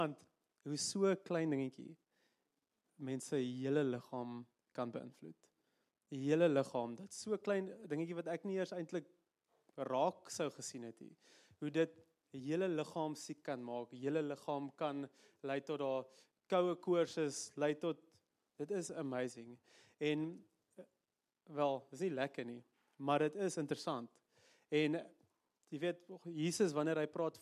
hoe so 'n klein dingetjie mense hele liggaam kan beïnvloed. Die hele liggaam, dat so klein dingetjie wat ek nie eers eintlik raak sou gesien het nie. Hoe dit die hele liggaam siek kan maak, die hele liggaam kan lei tot daar koue koors is, lei tot, dit is amazing. En wel, dis nie lekker nie, maar dit is interessant. En jy weet, Jesus wanneer hy praat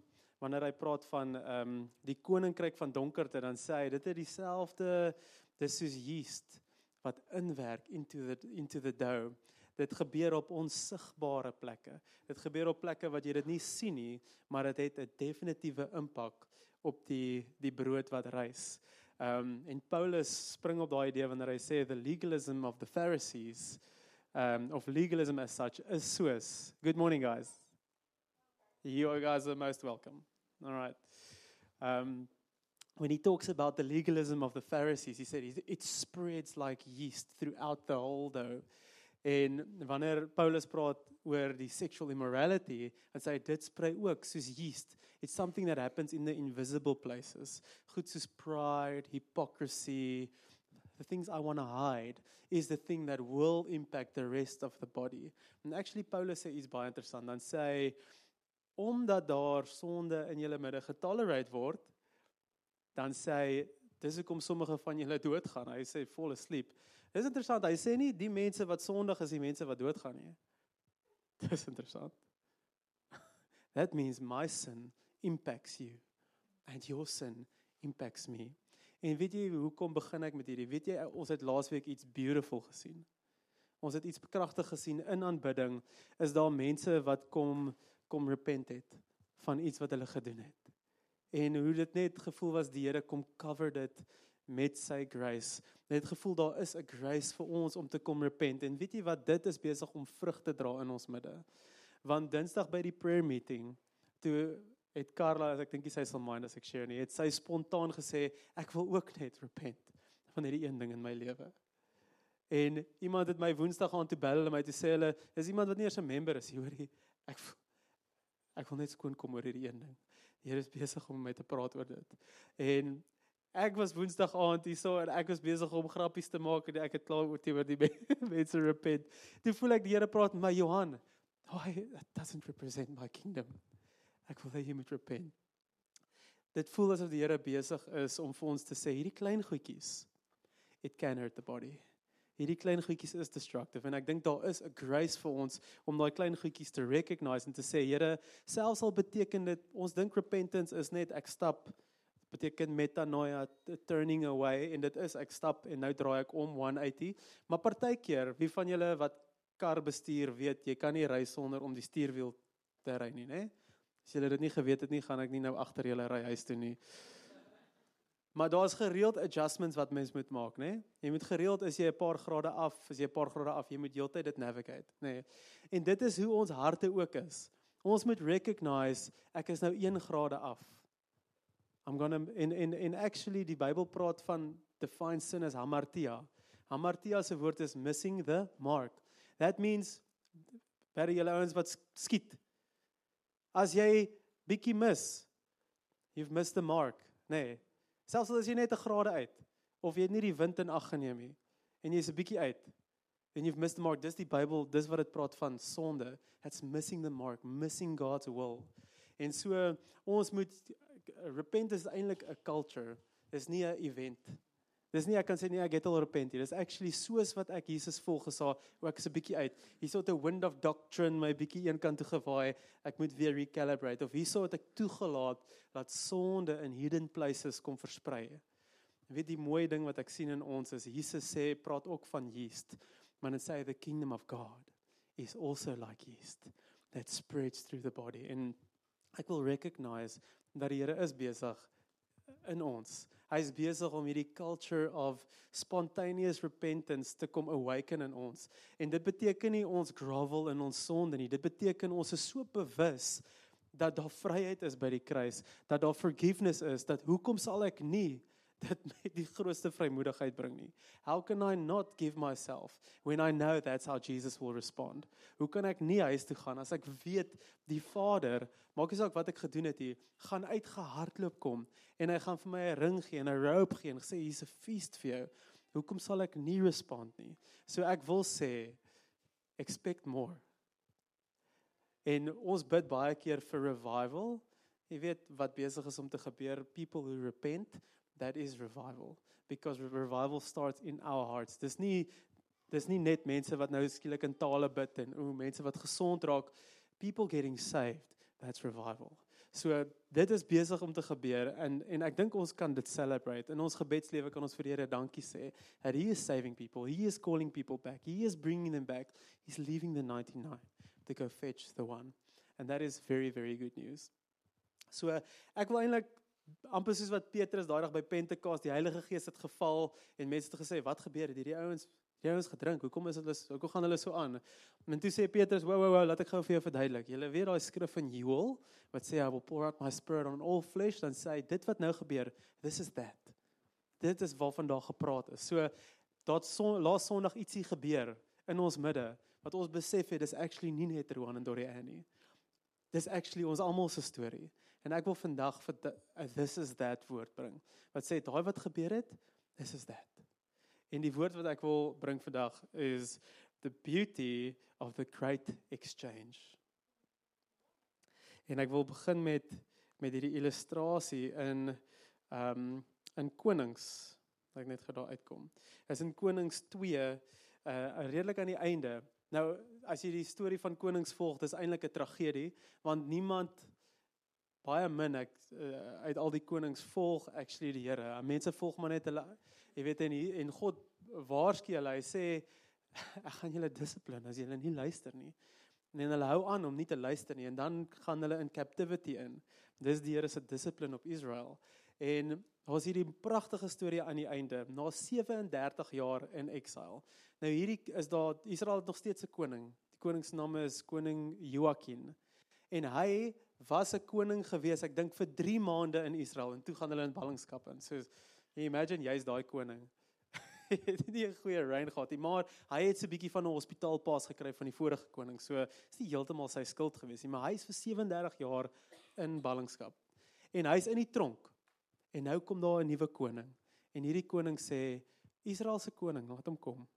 van die koninkryk van donkerte, dan sê hy, dit het dieselfde, dis soos yeast, wat inwerk into the dough. Dit gebeur op onsigbare plekke. Dit gebeur op plekke wat jy dit nie sien nie, maar dit het 'n definitiewe impak op die brood wat rys. En Paulus spring op daai idee wanneer hy sê the legalism of the Pharisees, of legalism as such, is soos. Good morning, guys. You guys are most welcome. All right. When he talks about the legalism of the Pharisees, he said it spreads like yeast throughout the whole dough. En wanneer Paulus praat oor die sexual immorality, dan sê hy dit sprei ook soos yeast. It's something that happens in the invisible places. Goed soos pride, hypocrisy, the things I want to hide, is the thing that will impact the rest of the body. And actually Paulus sê iets baie interessant. Dan sê hy, omdat daar sonde in julle midde getolerate word, dan sê hy, dis hoekom sommige van julle doodgaan. Hy sê fall asleep. Dis interessant, hy sê nie die mense wat sondig is die mense wat doodgaan nie. Dis interessant. That means my sin impacts you and your sin impacts me. En weet jy hoekom begin ek met hierdie? Weet jy, ons het laasweek iets beautiful gesien. Ons het iets kragtig gesien in aanbidding. Is daar mense wat kom repent het van iets wat hulle gedoen het. En hoe dit net gevoel was, die Here kom cover dit met sy grace. Net gevoel daar is 'n grace vir ons om te kom repent. En weet jy wat, dit is besig om vrug te dra in ons midde. Want Dinsdag by die prayer meeting, toe het Carla, ek dink sy sal mind as ek share nie, het sy spontaan gesê, ek wil ook net repent van hierdie een ding in my lewe. En iemand het my Woensdag aan toe bel, my toe sê hulle, is iemand wat nie eers 'n member is, hoorie, ek wil net skoon kom oor hierdie een ding. Die Here is besig om met my te praat oor dit. En ek was Woensdag aand hierso en ek was besig om grappies te maak en ek het klaar oor die mense repent. Toe voel ek die Here praat met my, Johan, that doesn't represent my kingdom. Ek wil hê jy moet repent. Dit voel asof die Here besig is om vir ons te sê, hierdie klein goedjies, it can hurt the body. Hierdie klein goedjies is destructive en ek dink daar is 'n grace vir ons om daai klein goedjies te recognize en te sê, Here, selfs al beteken dit, ons dink repentance is net ek stap, beteken metanoia, turning away, en dit is ek stap en nou draai ek om 180, maar partykeer, wie van julle wat kar bestuur weet, jy kan nie ry sonder om die stuurwiel te ry nie, né? As julle dit nie geweet het nie, gaan ek nie nou agter julle ry huis toe nie. Maar daar is gereeld adjustments wat mens moet maak, né? Jy moet gereeld, as jy 'n paar grade af, jy moet heeltyd dit navigate, né? En dit is hoe ons harte ook is. Ons moet recognize, ek is nou 1 grade af. En actually, die Bybel praat van define sin as hamartia. Hamartia se woord is missing the mark. That means, by julle ouens wat skiet, as jy bietjie mis, you've missed the mark, né? Selfs as jy net 'n grade uit, of jy het nie die wind in ag geneem nie, en jy is 'n bietjie uit, and you've missed the mark, dis die Bybel, dis wat dit praat van sonde, it's missing the mark, missing God's will. En so, ons moet, repent is eintlik 'n culture, dis nie 'n event. Dis nie, ek kan sê nie, ek het al repent nie, dis actually soos wat ek Jesus volg gesê, ek is 'n bietjie uit, hierso het 'n wind of doctrine my bietjie een kant toe gewaai, ek moet weer recalibrate, of hierso het ek toegelaat, dat sonde in hidden places kom versprei. Weet die mooi ding wat ek sien in ons is, Jesus sê, praat ook van yeast, maar dan sê hy, the kingdom of God is also like yeast, that spreads through the body, en ek wil recognize, dat die Here is besig in ons. Hy is besig om hierdie culture of spontaneous repentance te kom awaken in ons. En dit beteken nie ons grovel in ons sonde nie. Dit beteken ons is so bewus dat daar vryheid is by die kruis, dat daar forgiveness is, dat hoekom sal ek nie dit my die grootste vrymoedigheid bring nie. How can I not give myself when I know that's how Jesus will respond? Hoe kan ek nie huis toe gaan as ek weet die Vader, maak nie saak wat ek gedoen het hier, gaan uitgehardloop kom en hy gaan vir my 'n ring gee en 'n robe gee en sê hier's 'n feast vir jou. Hoekom sal ek nie respond nie? So ek wil sê expect more. En ons bid baie keer vir revival. Jy weet wat besig is om te gebeur, people who repent, that is revival. Because revival starts in our hearts. Dis nie net mense wat nou skielik in tale bid en mense wat gesond raak. People getting saved, that's revival. So dit is besig om te gebeur en ek dink ons kan dit celebrate. In ons gebedslewe kan ons vir die Here dankie sê that he is saving people, he is calling people back, he is bringing them back, he's leaving the 99 to go fetch the one. And that is very, very good news. So ek wil eintlik amper soos wat Petrus daai dag by Pentekoste, die Heilige Gees het geval en mense het gesê, wat gebeur het? Hierdie ouens gedrink, hoekom gaan hulle so aan? En toe sê Petrus, wow, laat ek gou vir jou verduidelik. Julle weet daai skrif in Joel, wat sê, I will pour out my spirit on all flesh, dan sê hy, dit wat nou gebeur, this is that. Dit is waarvan daar gepraat is. So, laas Sondag ietsie gebeur in ons midde, wat ons besef het, dis actually nie net Rowan en Dorian nie. Dis actually ons almal se storie. En ek wil vandag vir this is that woord bring. Wat sê, daai wat gebeur het, this is that. En die woord wat ek wil bring vandag is the beauty of the great exchange. En ek wil begin met hierdie illustrasie in Konings, dat ek net daar uitkom. Is in Konings 2, redelik aan die einde. Nou, as jy die storie van Konings volg, dis eintlik 'n tragedie, want niemand baie min uit al die konings volg actually die Here. Mense volg maar net hulle, jy weet en God waarsku hulle, hy sê ek gaan julle dissipline as julle nie luister nie. En hulle hou aan om nie te luister nie en dan gaan hulle in captivity in. Dis die Here se dissipline op Israel. En daar is hierdie pragtige storie aan die einde, na 37 jaar in exile. Nou hierdie is daar, Israel het nog steeds 'n koning. Die koning se naam is koning Joachim. En hy was 'n koning gewees, ek dink vir 3 maande in Israel, en toe gaan hulle in ballingskap in. So, imagine, jy is daai koning. Hy het nie 'n goeie reign gehad nie, maar hy het so 'n bietjie van 'n hospitaalpas gekry van die vorige koning, so is nie heeltemal sy skuld gewees nie, maar hy is vir 37 jaar in ballingskap. En hy is in die tronk, en nou kom daar 'n nuwe koning, en hierdie koning sê, Israel se koning, laat hom kom.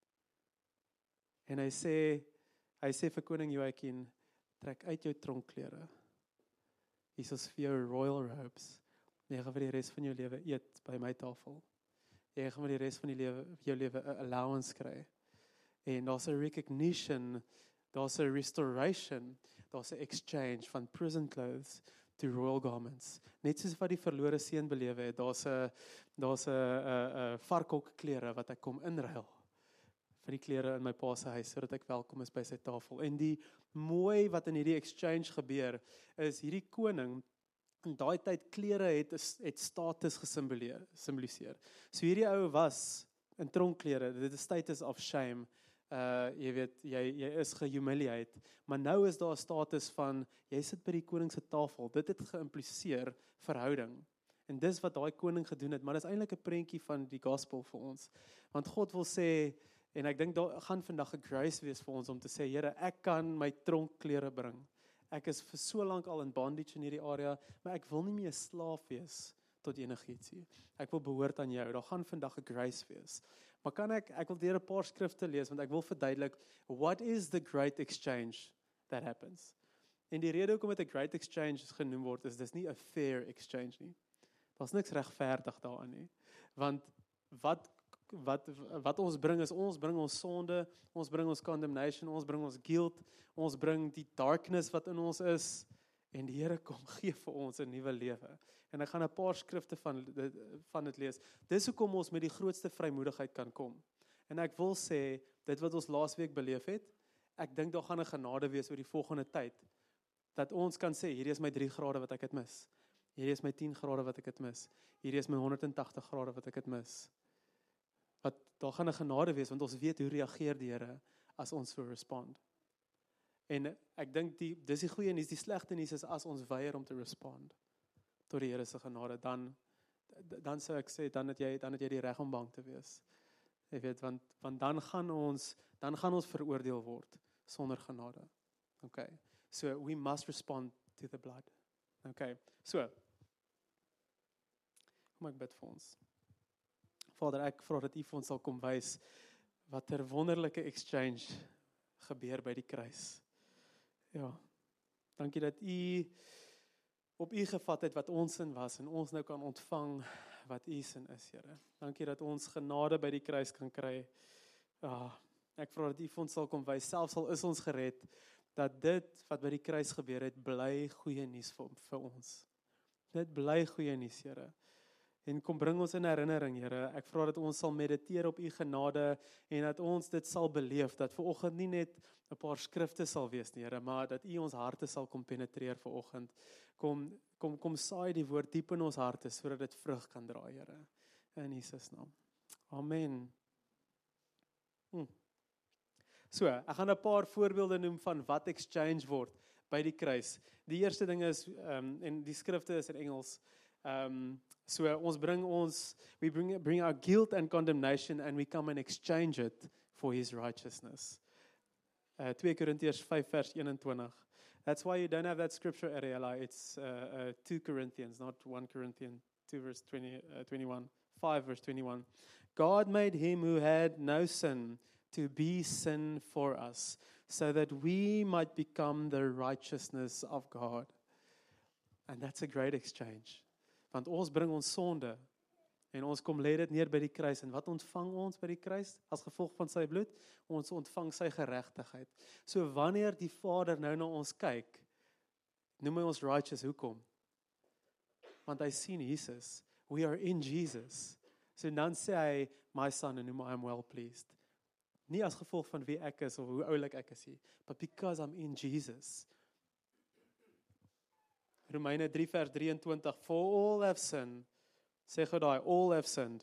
En hy sê vir koning Joachim, trek uit jou tronkklere. Hier is vir jou royal robes. Jy gaan vir die res van jou lewe eet by my tafel. Jy gaan vir die res van jou lewe 'n allowance kry. En daar's 'n recognition, daar's 'n restoration, daar's 'n exchange van prison clothes to royal garments. Net soos wat die verlore seun belewe het, daar's 'n varkhokklere wat ek kom inruil vir die klere in my pa se huis, sodat ek welkom is by sy tafel. En die mooi wat in hierdie exchange gebeur, is hierdie koning, in daai tyd klere het status gesimboliseer. So hierdie ou was in tronkklere, dit is status of shame, jy weet, jy is gehumiliate, maar nou is daar 'n status van, jy sit by die koning se tafel, dit het geïmpliseer verhouding. En dis wat daai koning gedoen het, maar dis eintlik 'n prentjie van die gospel vir ons. Want God wil sê, en ek dink daar gaan vandag 'n grace wees vir ons om te sê, Here, ek kan my tronkklere bring. Ek is vir so lank al in bondage in hierdie area, maar ek wil nie meer 'n slaaf wees tot enigiets nie. Ek wil behoort aan jou. Daar gaan vandag 'n grace wees. Maar kan ek wil deur 'n paar skrifte lees, want ek wil verduidelik, what is the great exchange that happens? En die rede hoekom dit 'n great exchange genoem word, is dis nie 'n fair exchange nie. Daar's niks regverdig daarin nie. Want wat ons bring is, ons bring ons sonde, ons bring ons condemnation, ons bring ons guilt, ons bring die darkness wat in ons is, en die Here kom gee vir ons 'n nuwe lewe. En ek gaan 'n paar skrifte van dit lees. Dis hoekom ons met die grootste vrymoedigheid kan kom. En ek wil sê, dit wat ons laasweek beleef het, ek dink daar gaan 'n genade wees oor die volgende tyd, dat ons kan sê, hierdie is my 3 grade wat ek het mis. Hierdie is my 10 grade wat ek het mis. Hierdie is my 180 grade wat ek het mis. Daar gaan 'n genade wees, want ons weet hoe reageer die Here as ons so respond. En ek dink dis die goeie nuus, die slegte nuus is as ons weier om te respond tot die Here se genade, dan dan sou ek sê, dan het jy die reg om bang te wees. Jy weet, want dan gaan ons veroordeel word, sonder genade. Okay, so we must respond to the blood. Okay, so, kom ek bid vir ons. Vader, ek vra dat U vir ons sal kom wys, wat 'n wonderlike exchange gebeur by die kruis. Ja, dankie dat U op U gevat het wat ons sin was, en ons nou kan ontvang wat U sin is, Here. Dankie dat ons genade by die kruis kan kry. Ja, ek vra dat U vir ons sal kom wys, selfs al is ons gered, dat dit wat by die kruis gebeur het, bly goeie nuus vir ons. Dit bly goeie nuus, Here. En kom bring ons in herinnering, Here. Ek vra dat ons sal mediteer op U genade en dat ons dit sal beleef, dat vanoggend nie net 'n paar skrifte sal wees nie, Here, maar dat U ons harte sal kom penetreer vanoggend. Kom saai die woord diep in ons harte sodat dit vrug kan dra, Here. In Jesus naam. Amen. So, ek gaan 'n paar voorbeelde noem van wat exchange word by die kruis. Die eerste ding is, en die skrifte is in Engels, so we bring our guilt and condemnation and we come and exchange it for His righteousness. 2 Corinthians 5 vers 21. That's why you don't have that scripture, Ariella. It's 2 Corinthians, not 1 Corinthians 2 verse 21, 5 verse 21. God made Him who had no sin to be sin for us, so that we might become the righteousness of God. And that's a great exchange. Want ons bring ons sonde, en ons kom lê dit neer by die kruis, en wat ontvang ons by die kruis, as gevolg van sy bloed? Ons ontvang sy geregtigheid. So wanneer die Vader nou na ons kyk, noem hy ons righteous, hoekom? Want hy sien Jesus, we are in Jesus. So dan sê hy, my son, and whom I am well pleased. Nie as gevolg van wie ek is, of hoe oulik ek is nie, but because I'm in Jesus. Romeine 3 vers 23, for all have sinned, sê gou daai, all have sinned.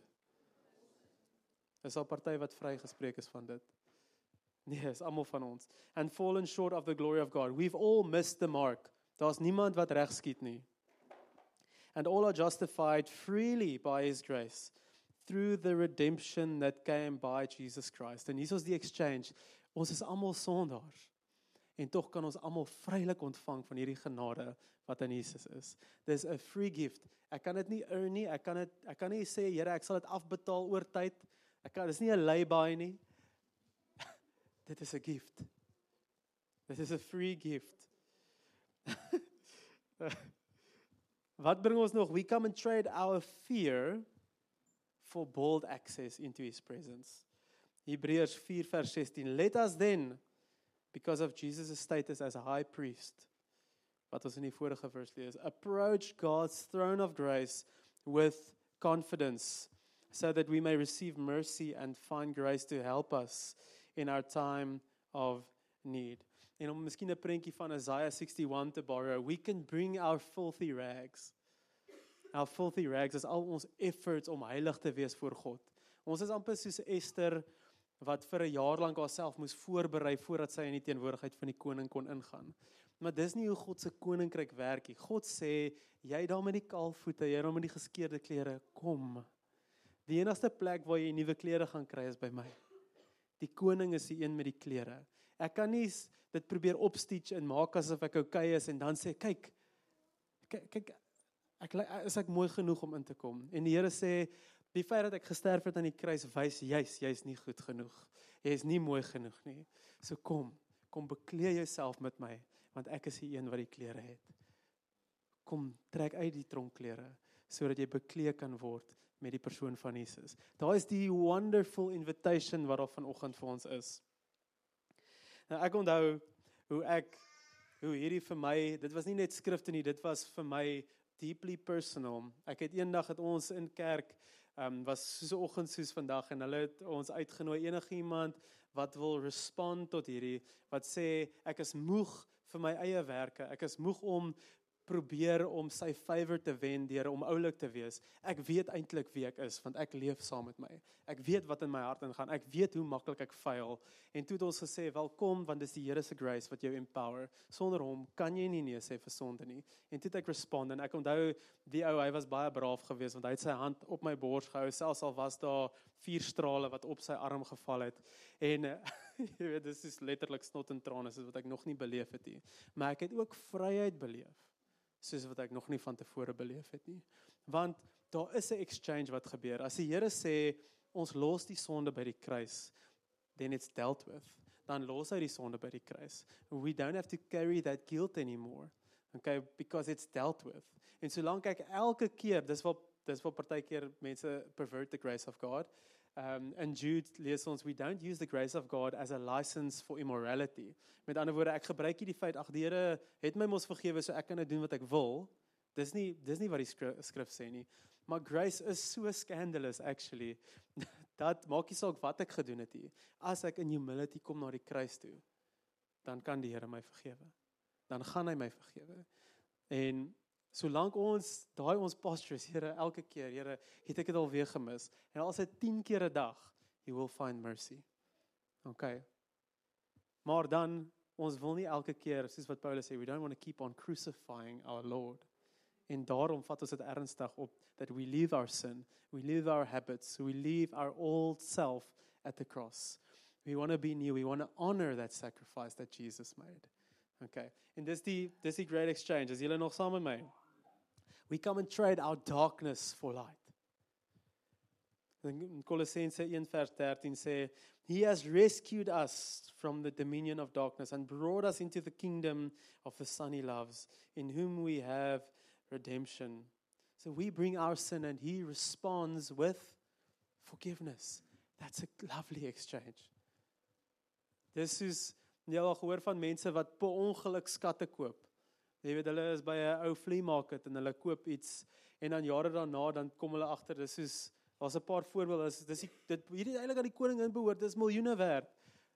Is al party wat vrygespreek is van dit? Nee, is almal van ons. And fallen short of the glory of God. We've all missed the mark. Daar's niemand wat reg skiet nie. And all are justified freely by His grace, through the redemption that came by Jesus Christ. En hier is die exchange. Ons is almal sondaars. En tog kan ons almal vrylik ontvang van hierdie genade wat in Jesus is. Dis 'n free gift. Ek kan dit nie earn nie. Ek kan nie sê, Here, ek sal dit afbetaal oor tyd. Dis nie 'n lay-by nie. Dit is 'n gift. Dit is 'n free gift. Wat bring ons nog? We come and trade our fear for bold access into His presence. Hebreërs 4 vers 16. Let us then, because of Jesus' status as a high priest, wat ons in die vorige vers lees, approach God's throne of grace with confidence, so that we may receive mercy and find grace to help us in our time of need. En om miskien 'n prentjie van Isaiah 61 te borrow, we can bring our filthy rags. Our filthy rags is al ons efforts om heilig te wees voor God. Ons is amper soos Esther, wat vir 'n jaar lank haarself moes voorberei voordat sy in die teenwoordigheid van die koning kon ingaan. Maar dis nie hoe God se koninkryk werk nie. God sê, jy daar met die kaalvoete, jy daar met die geskeurde klere, kom. Die enigste plek waar jy nuwe klere gaan kry is by my. Die koning is die een met die klere. Ek kan nie dit probeer opstitch en maak asof ek okay is en dan sê, kyk, is ek mooi genoeg om in te kom? En die Here sê, die feit dat ek gesterf het aan die kruis, wys jy's nie goed genoeg. Jy is nie mooi genoeg nie. So kom beklee jouself met my, want ek is die een wat die klere het. Kom, trek uit die tronkklere, sodat jy beklee kan word met die persoon van Jesus. Daar is die wonderful invitation wat daar vanoggend vir ons is. Nou, ek onthou hoe hierdie vir my, dit was nie net skrifte nie, dit was vir my deeply personal. Ek het eendag het ons in kerk, was soos 'n oggend soos vandag, en hulle het ons uitgenooi, enigiemand wat wil respond tot hierdie, wat sê, ek is moeg vir my eie werke, ek is moeg om probeer om sy favor te wen deur om oulik te wees. Ek weet eintlik wie ek is, want ek leef saam met my. Ek weet wat in my hart ingaan. Ek weet hoe maklik ek faal. En toe het ons gesê, welkom, want dis die Here se grace wat jou empower. Sonder hom kan jy nie nee sê vir sonde nie. En toe het ek respond, en ek onthou die ou, hy was baie braaf geweest, want hy het sy hand op my bors gehou, selfs al was daar 4 strale wat op sy arm geval het. En jy weet, dis is letterlik snot en trane, soos wat ek nog nie beleef het nie. Maar ek het ook vryheid beleef, soos wat ek nog nie van tevore beleef het nie. Want daar is 'n exchange wat gebeur. As die Here sê, ons los die sonde by die kruis, then it's dealt with. Dan los hy die sonde by die kruis. We don't have to carry that guilt anymore. Okay, because it's dealt with. En solank ek elke keer, dis wat partykeer mense pervert the grace of God. In Jude lees ons, we don't use the grace of God as a license for immorality. Met ander woorde, ek gebruik nie die feit, ag die Here het my mos vergewe, so ek kan nou doen wat ek wil. Dis nie wat die skrif sê nie. Maar grace is so scandalous actually. Dat maak nie saak wat ek gedoen het nie. As ek in humility kom na die kruis toe, dan kan die Here my vergewe. Dan gaan hy my vergewe. En solank ons posture is, Here, elke keer, Here, het ek dit alweer gemis. En al is dit 10 keer 'n dag, you will find mercy. Okay. Maar dan, ons wil nie elke keer, soos wat Paulus sê, we don't want to keep on crucifying our Lord. En daarom vat ons dit ernstig op, that we leave our sin, we leave our habits, we leave our old self at the cross. We want to be new, we want to honor that sacrifice that Jesus made. Okay, en dis die great exchange, is julle nog saam met my? We come and trade our darkness for light. In Colossense 1 vers 13 sê, He has rescued us from the dominion of darkness and brought us into the kingdom of the Son He loves, in whom we have redemption. So we bring our sin and He responds with forgiveness. That's a lovely exchange. Dis is, jy al gehoor van mense wat per ongeluk skatte koop. Jy weet, hulle is by 'n ou flea market en hulle koop iets en dan jare daarna dan kom hulle agter, dis soos, daar's 'n paar voorbeelde, hierdie eintlik aan die koningin behoort, dis miljoene werd.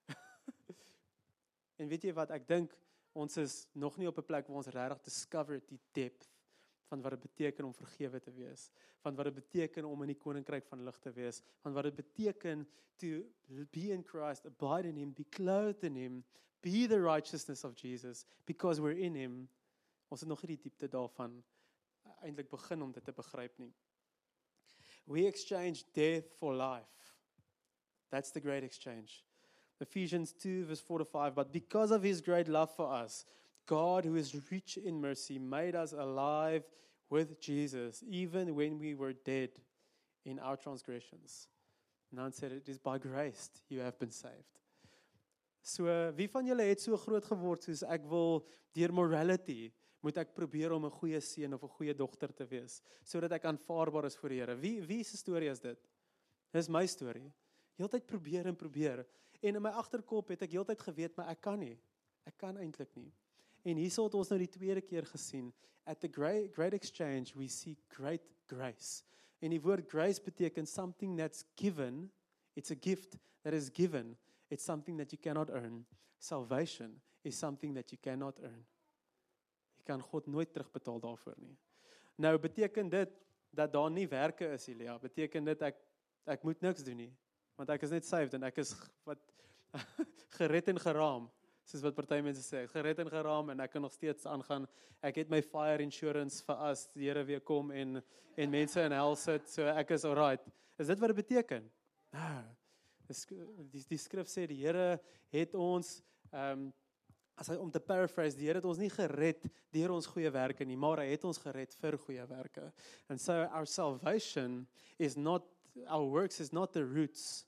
En weet jy wat, ek dink ons is nog nie op 'n plek waar ons regtig discover die depth van wat dit beteken om vergewe te wees, van wat dit beteken om in die koninkryk van lig te wees, van wat dit beteken to be in Christ, abide in Him, be clothed in Him, be the righteousness of Jesus, because we're in Him. Ons het nog nie die diepte daarvan eintlik begin om dit te begryp nie. We exchange death for life. That's the great exchange. Ephesians 2 verse 4-5, but because of His great love for us, God, who is rich in mercy, made us alive with Jesus, even when we were dead in our transgressions. And then said, it is by grace you have been saved. So, wie van julle het so groot geword soos ek wil deur morality, moet ek probeer om 'n goeie seun of 'n goeie dogter te wees, sodat ek aanvaarbaar is voor die Here. Wie se storie is dit? Dis my storie. Heeltyd probeer en probeer. En in my agterkop het ek heeltyd geweet, maar ek kan nie. Ek kan eintlik nie. En hierso het ons nou die tweede keer gesien, at the great exchange we see great grace. En die woord grace beteken something that's given, it's a gift that is given, it's something that you cannot earn. Salvation is something that you cannot earn. Jy kan God nooit terugbetaal daarvoor nie. Nou beteken dit, dat daar nie werke is, Elia, beteken dit ek moet niks doen nie, want ek is net saved en ek is gered en geraam. Soos wat party mense sê, gered en geraam en ek kan nog steeds aangaan. Ek het my fire insurance vir as die Here weer kom en mense in hel sit, so ek is alright. Is dit wat dit beteken? Nou, die skrif sê die Here het ons, om te paraphrase, die Here het ons nie gered deur ons goeie werke nie, maar hy het ons gered vir goeie werke. And so our salvation is not, our works is not the roots.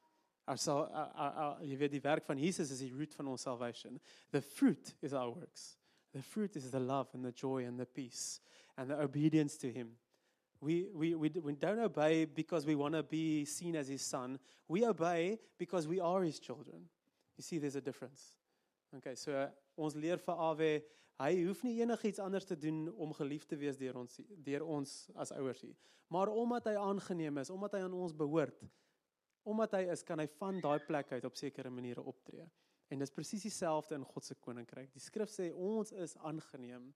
Jy weet, die werk van Jesus is die root van ons salvation. The fruit is our works. The fruit is the love and the joy and the peace and the obedience to Him. We don't obey because we want to be seen as His son. We obey because we are His children. You see, there's a difference. Okay, so ons leer vir Awe, hy hoef nie enigiets anders te doen om geliefd te wees deur ons as ouers nie. Maar omdat hy aangeneem is, omdat hy aan ons behoort, omdat hy is, kan hy van daai plek uit op sekere maniere optree. En dis presies dieselfde in God se koninkryk. Die skrif sê ons is aangeneem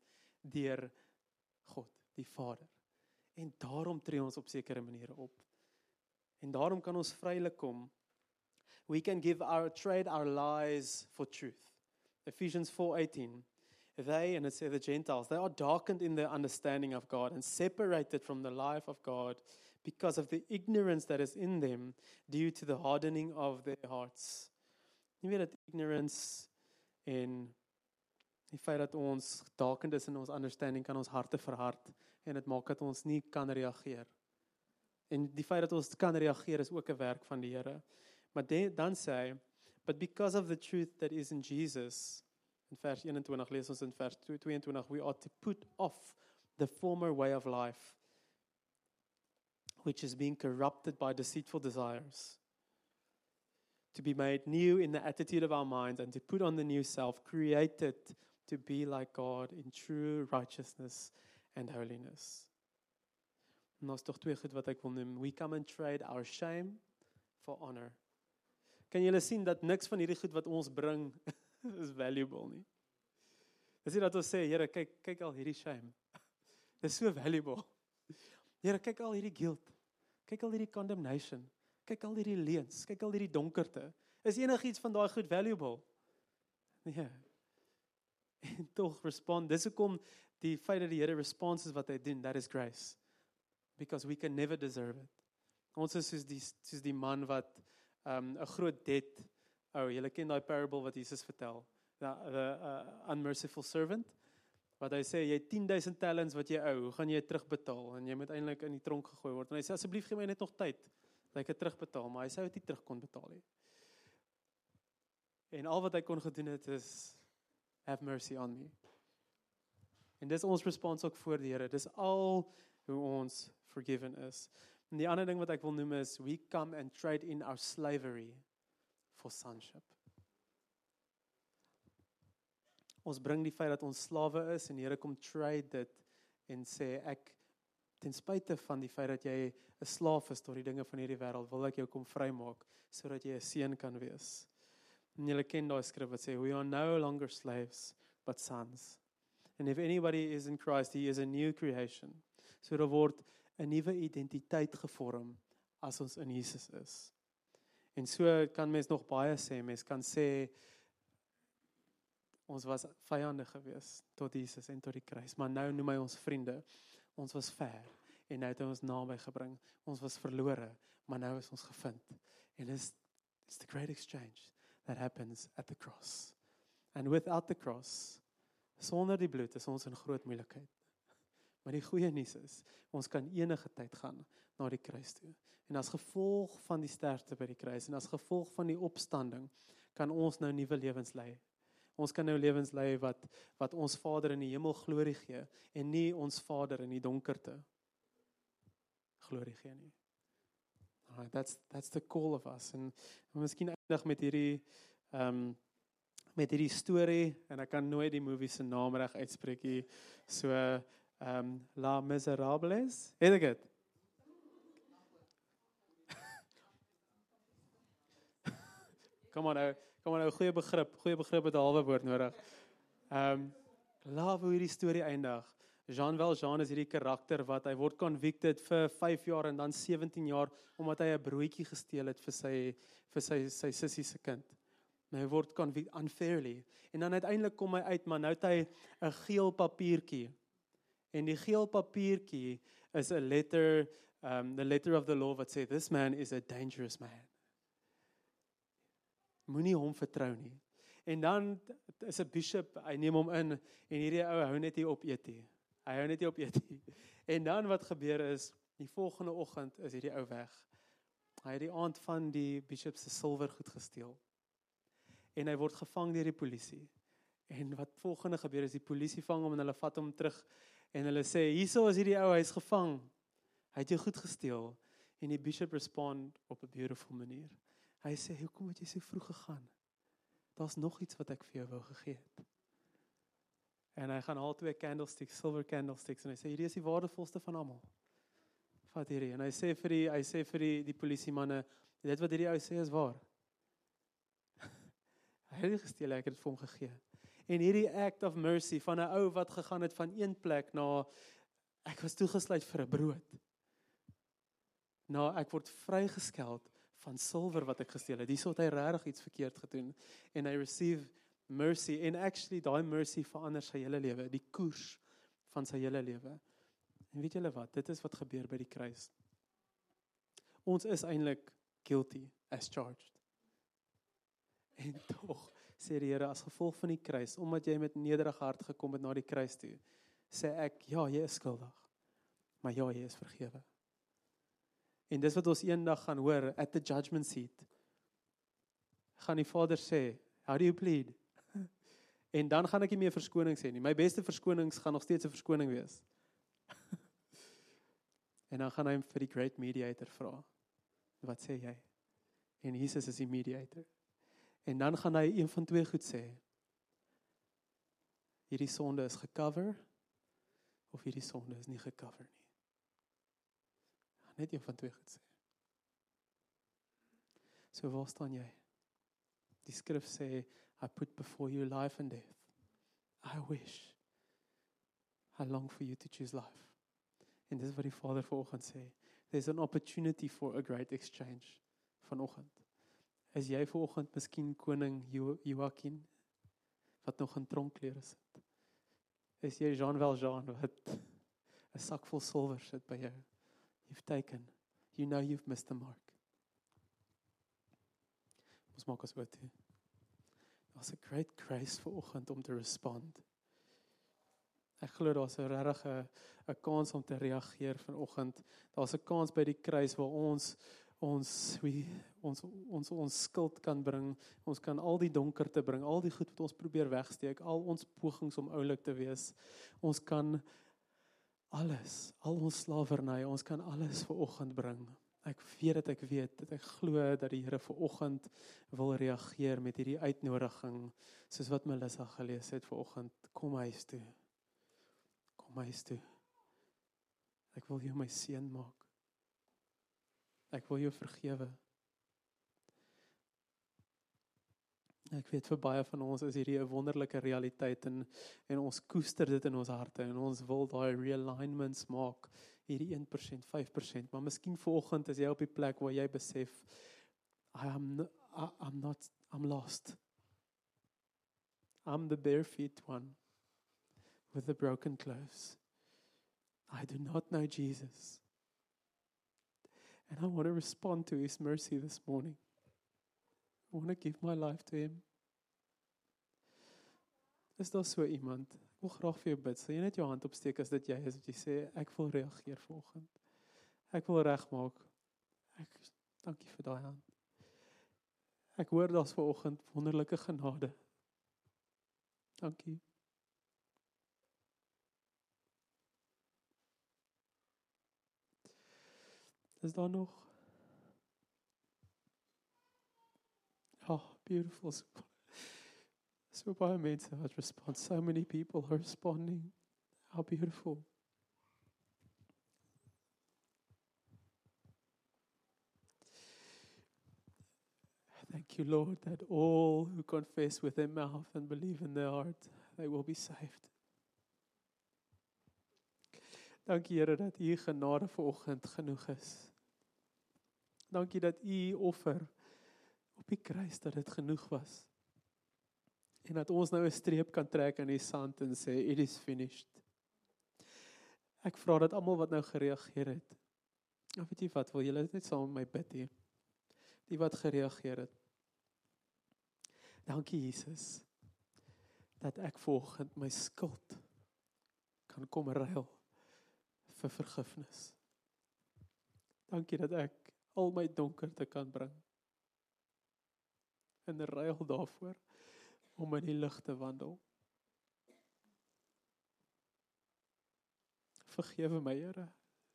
deur God, die Vader. En daarom tree ons op sekere maniere op. En daarom kan ons vrylik kom. We can trade our lies for truth. Ephesians 4:18. They, and it says the Gentiles, they are darkened in their understanding of God and separated from the life of God because of the ignorance that is in them due to the hardening of their hearts. Jy weet dat ignorance en die feit dat ons darkened is in ons understanding kan ons harte verhard en dit maak dat ons nie kan reageer. En die feit dat ons kan reageer is ook 'n werk van die Here. Maar dan sê hy, but because of the truth that is in Jesus, in vers 21 lees ons in vers 22, we ought to put off the former way of life, which is being corrupted by deceitful desires, to be made new in the attitude of our minds, and to put on the new self, created to be like God in true righteousness and holiness. En daar's tog twee goed wat ek wil noem. We come and trade our shame for honor. Kan julle sien dat niks van hierdie goed wat ons bring is valuable nie. Dis nie dat ons sê, Here, kyk al hierdie shame. Dis so valuable. Here, kyk al hierdie guilt. Kyk al hierdie condemnation. Kyk al hierdie leuns. Kyk al hierdie donkerte. Is enigiets van daai goed valuable? Nee. En tog respond. Dis hoekom die feit dat die Here responds is wat hy doen, that is grace. Because we can never deserve it. Ons is soos die man wat 'n groot debt. Julle ken daai parable wat Jesus vertel. The unmerciful servant. Wat hy sê, jy het 10,000 talents wat jy ou, hoe gaan jy terugbetaal? En jy moet eintlik in die tronk gegooi word. En hy sê, asseblief gee my net nog tyd, dat ek dit terugbetaal. Maar hy sê, hy het nie terug kon betaal nie. En al wat hy kon gedoen het is, have mercy on me. En dis ons respons ook voor die Here. Dis al hoe ons forgiven is. En die ander ding wat ek wil noem is, we come and trade in our slavery for sonship. Ons bring die feit dat ons slawe is en die Here kom trade dit en sê ek ten spyte van die feit dat jy 'n slaaf is tot die dinge van hierdie wêreld, wil ek jou kom vrymaak sodat jy 'n seun kan wees. En julle ken daai skrif wat sê we are no longer slaves but sons. And if anybody is in Christ, he is a new creation. So daar word 'n nuwe identiteit gevorm as ons in Jesus is. En so kan mens nog baie sê, mens kan sê ons was vyande gewees tot Jesus en tot die kruis, maar nou noem hy ons vriende. Ons was ver en nou het hy ons naby gebring. Ons was verlore, maar nou is ons gevind. En it's the great exchange that happens at the cross. And without the cross, sonder die bloed is ons in groot moeilikheid. Maar die goeie nuus is, ons kan enige tyd gaan na die kruis toe. En as gevolg van die sterfte by die kruis en as gevolg van die opstanding, kan ons nou nuwe lewens lei. Ons kan nou lewens lei wat ons Vader in die hemel glorie gee en nie ons Vader in die donkerte glorie gee nie. That's the call of us. En miskien eindig met hierdie storie, en ek kan nooit die movie se naam reg uitspreek nie. So La Miserables, het ek dit? Kom aan, goeie begrip het 'n halwe woord nodig. Laat hoe hierdie storie eindig. Jean Valjean is hierdie karakter wat hy word convicted vir 5 jaar en dan 17 jaar omdat hy 'n broodjie gesteel het vir sy sussie se kind. Maar hy word convicted unfairly. En dan uiteindelik kom hy uit, maar nou het hy 'n geel papiertjie. En die geel papiertjie is 'n letter, the letter of the law wat sê this man is a dangerous man. Moenie hom vertrou nie. En dan is 'n bishop, hy neem hom in en hierdie ou hou net hier op eet nie. Hy hou net hier op eet nie. En dan wat gebeur is, die volgende oggend is hierdie ou weg. Hy het die aand van die bishop se silwergoed gesteel. En hy word gevang deur die polisie. En wat volgende gebeur is, die polisie vang hom en hulle vat hom terug en hulle sê, hierso is hierdie ou, hy's gevang. Hy het jou goed gesteel. En die bishop respond op 'n beautiful manier. Hy sê, hoekom het jy so vroeg gegaan? Daar's nog iets wat ek vir jou wou gegee het. En hy gaan haal 2 candlesticks, silver candlesticks, en hy sê, hierdie is die waardevolste van almal. Vat hierdie, en hy sê vir die polisiemanne, dit wat hierdie ou sê is waar. Hy het nie gesteel, ek het dit vir hom gegee. En hierdie act of mercy van 'n ou wat gegaan het van een plek na ek was toegesluit vir 'n brood. Ek word vrygeskeld van silwer wat ek gesteel het. Hierso het hy regtig iets verkeerd gedoen en hy receive mercy en actually daai mercy verander sy hele lewe, die koers van sy hele lewe. En weet julle wat? Dit is wat gebeur by die kruis. Ons is eintlik guilty as charged. En tog sê die Here as gevolg van die kruis, omdat jy met nederige hart gekom het na die kruis toe, sê ek, ja, jy is skuldig, maar ja, jy is vergewe. En dis wat ons eendag gaan hoor, at the judgment seat, gaan die Vader sê, how do you plead? En dan gaan ek nie meer verskoning sê nie, my beste verskonings gaan nog steeds 'n verskoning wees. En dan gaan hy vir die great mediator vra, wat sê jy? En Jesus is die mediator. En dan gaan hy een van twee goed sê, hierdie sonde is gecover, of hierdie sonde is nie gecover nie. Net een van twee goed sê. So waar staan jy? Die skrif sê, I put before you life and death. I long for you to choose life. En dis wat die Vader vanoggend sê. There's an opportunity for a great exchange vanoggend. Is jy vanoggend miskien koning Joachim, wat nog in tronkklere sit? Is jy Jean Valjean, wat 'n sak vol silwer sit by jou? You've taken, you know you've missed the mark. Ons maak ons oor toe. Daar's 'n great grace vanoggend om te respond. Ek glo daar's 'n regtig 'n kans om te reageer vanoggend. Daar's 'n kans by die kruis waar ons skuld kan bring. Ons kan al die donkerte bring, al die goed wat ons probeer wegsteek, al ons pogings om oulik te wees. Ons kan alles, al ons slawerny, ons kan alles vanoggend bring. Ek weet dat ek glo dat die Here vanoggend wil reageer met hierdie uitnodiging, soos wat Melissa gelees het vanoggend. Kom huis toe. Kom huis toe. Ek wil jou my seun maak. Ek wil jou vergewe. Ek weet vir baie van ons is hierdie 'n wonderlike realiteit en ons koester dit in ons harte en ons wil daai realignments maak, hierdie 1%, 5%, maar miskien vanoggend is jy op die plek waar jy besef, I'm lost. I'm the bare feet one with the broken clothes. I do not know Jesus. And I want to respond to His mercy this morning. I want to give my life to Him. Is daar so iemand? Ek wil graag vir jou bid. Sal jy net jou hand opsteek as dit jy is, wat jy sê, ek wil reageer vanoggend. Ek wil regmaak. Dankie vir daai hand. Ek hoor daar's vanoggend wonderlike genade. Dankie. Is daar nog? Oh, beautiful. So baie mense wat respond. So many people are responding. How beautiful. Thank you, Lord, that all who confess with their mouth and believe in their heart, they will be saved. Dankie, Here, dat U genade vanoggend genoeg is. Dankie dat U offer op die kruis, dat dit genoeg was. En dat ons nou 'n streep kan trek in die sand en sê, it is finished. Ek vra dat almal wat nou gereageer het, of weet jy wat, wil julle net saam met my bid hier? Die wat gereageer het. Dankie, Jesus, dat ek vanoggend my skuld kan kom ruil vir vergifnis. Dankie dat ek al my donkerte kan bring in ruil daarvoor om in die lig te wandel. Vergewe my, Here.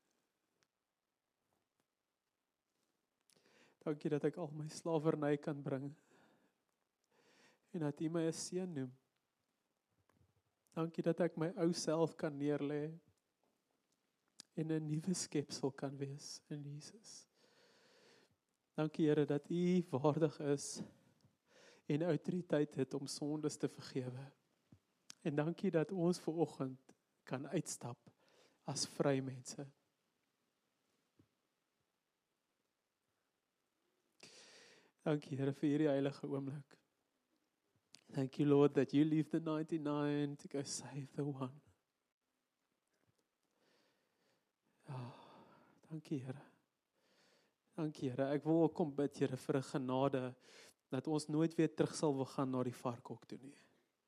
Dankie dat ek al my slawerny kan bring en dat U my 'n seun noem. Dankie dat ek my ou self kan neerlê en 'n nuwe skepsel kan wees in Jesus. Dankie, Here, dat U waardig is en autoriteit het om sondes te vergewe. En dankie dat ons vanoggend kan uitstap as vry mense. Dankie Here vir hierdie heilige oomblik. Thank you Lord that you leave the 99 to go save the one. Dankie Here. Dankie Here. Ek wil ook kom bid Here vir 'n genade dat ons nooit weer terug sal wil gaan na die varkhok toe nie.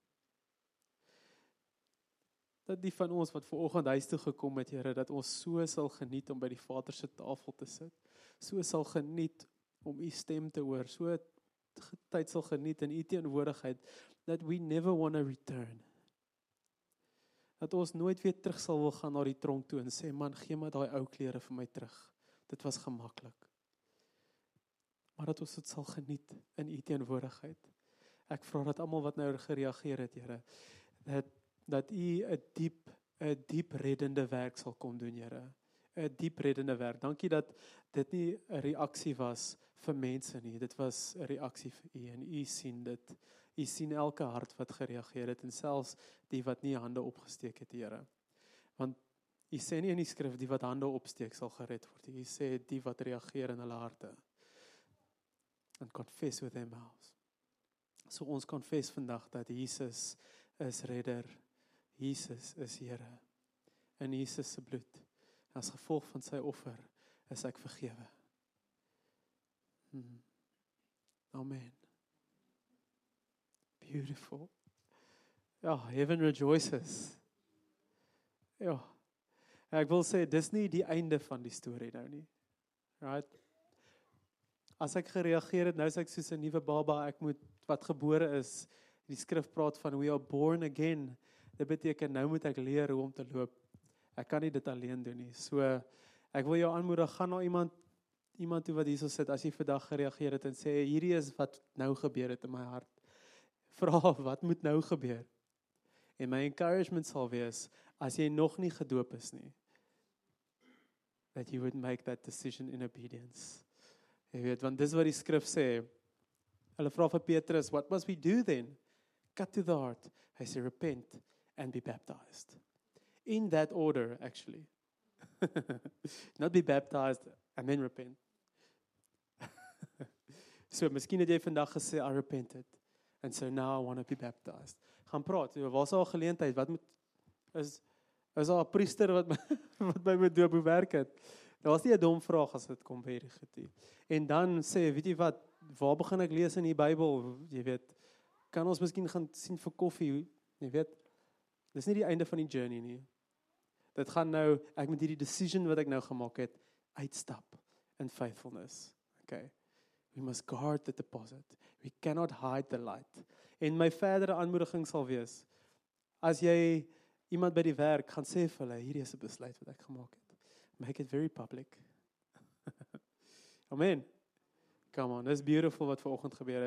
Dat die van ons wat vanoggend huis toe gekom het, Here, dat ons so sal geniet om by die Vader se tafel te sit. So sal geniet om u stem te hoor. So tyd sal geniet in u teenwoordigheid. That we never want to return. Dat ons nooit weer terug sal wil gaan na die tronk toe en sê, man, gee maar daai ou klere vir my terug. Dit was gemaklik. Maar dat ons dit sal geniet in u teenwoordigheid. Ek vra dat almal wat nou gereageer het, Here, dat u 'n diep reddende werk sal kom doen, Here. 'n Diep reddende werk. Dankie dat dit nie 'n reaksie was vir mense nie. Dit was 'n reaksie vir u en u sien dit. U sien elke hart wat gereageer het en selfs die wat nie hande opgesteek het, Here. Want u sê nie in die skrif die wat hande opsteek sal gered word. U sê die wat reageer in hulle harte. And confess with their mouths. So ons confess vandag dat Jesus is redder. Jesus is Here. In Jesus se bloed. As gevolg van sy offer is ek vergewe. Amen. Beautiful. Ja, heaven rejoices. Ja. Ek wil sê, dis nie die einde van die storie nou nie. Right? As ek gereageer het, nou is ek soos 'n nuwe baba, wat gebore is, die skrif praat van we are born again. Dit beteken, nou moet ek leer hoe om te loop. Ek kan nie dit alleen doen nie. So, ek wil jou aanmoedig, gaan na iemand toe wat hierso sit, as jy vandag gereageer het en sê, hierdie is wat nou gebeur het in my hart. Vra, wat moet nou gebeur? En my encouragement sal wees, as jy nog nie gedoop is nie, that you would make that decision in obedience. Jy weet, want dis wat die skrif sê. Hulle vra vir Petrus, what must we do then? Cut to the heart. Hy sê, repent and be baptized. In that order, actually. Not be baptized and then repent. So, miskien het jy vandag gesê, I repented. And so now I want to be baptized. Gaan praat, waar is al geleentheid? Is daar 'n priester wat my moet doop, hoe werk dit? Daar was nie 'n dom vraag as dit kom by hierdie goed. En dan sê, weet jy wat, waar begin ek lees in die Bybel? Jy weet, kan ons miskien gaan sien vir koffie? Jy weet, dis nie die einde van die journey nie. Dit gaan nou, ek moet hierdie decision wat ek nou gemaak het, uitstap in faithfulness. Okay. We must guard the deposit. We cannot hide the light. En my verdere aanmoediging sal wees, as jy iemand by die werk gaan sê vir hulle, hierdie is 'n besluit wat ek gemaak het. Make it very public. Amen. Come on, it's beautiful wat vanoggend gebeur het.